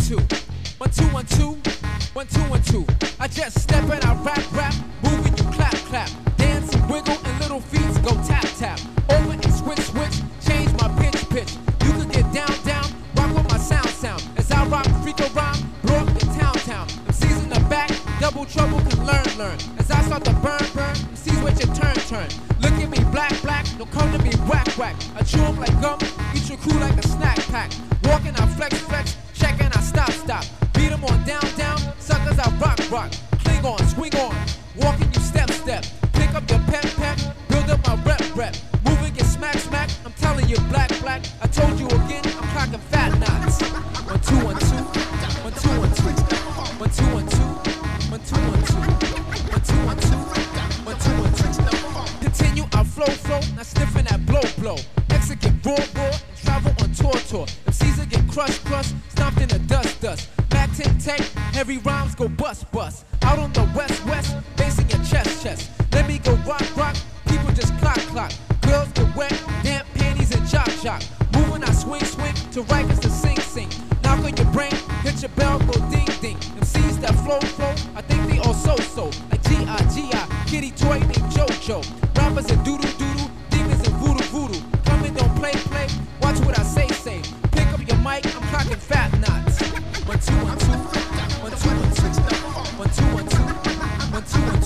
two. 1 2 1 2. 1 2 1 2. I just step and I rap, moving you clap, dance and wiggle and little feet go tap, over and switch, change my pitch. You can get down, rock with my sound. As I rock, freak a rhyme, blow up your town. MCs in the back, double trouble can learn. As I start to burn, MCs wait your turn. Look at me, black, don't come to me, whack. I chew 'em like gum, eat your crew like a snack pack. Walking, I flex, checking, I stop. Beat 'em on down, suckers I rock. Cling on, swing on, walking you step. Pick up your pep, build up my rep. Moving, get smack. I'm telling you, black. I told you again, I'm clocking fat knots. 1 2 1 2. 1 2 1 2. 1 2 1 2. 1 2 1 2. 1 2 1 2. 1 2 1 2. Continue, I flow, now sniffing that blow. Exit get raw, and travel on tour. MCs will get crushed, stomped in the dust. Mac 10 tech, heavy rhymes go bust. Out on the west, facing your chest. Let me go rock, people just clock. Girls get wet, damp panties and jock. Moving, I swing, to Rikers to sing. Knock on your brain, hit your bell, go ding. MCs that flow, I think they all so. Like G.I. kitty toy named JoJo. Rappers and doodle, demons and voodoo. Come in, don't play, watch what I say. Pick up your mic, I'm clocking fat knots. 1 2 1 2. 1 2 1 2. 1 2 1 2. 1 2 1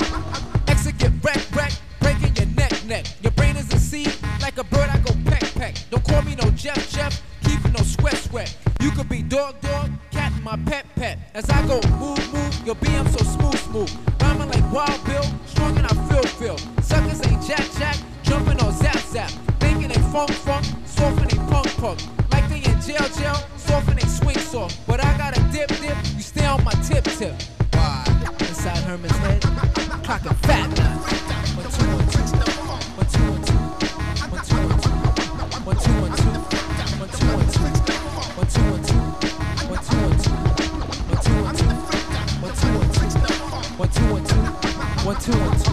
2. Exit get wreck, breaking your neck. Your brain is a seed, like a bird I go peck. Don't call me no Jeff, keeping no sweat. You could be dog, cat my pet. As I go move, your BM so smooth. Rhyming like Wild Bill, strong and I feel. Suckers ain't jack, jumping on zap. Thinking they funk, soft and they punk. Like they in jail, soft and they swing soft. But I got a dip, you stay on my tip. Why? Inside Herman's head, clocking fat knots. 1 2 1 2. 1 2 1 2. 1 2 1 2. 1 2 1 2. 1 2 1 2. 1 2 1 2. 1 2 1 2. 1 2 1 2. 1 2 1 2. 1 2 1 2. 1 2 1 2.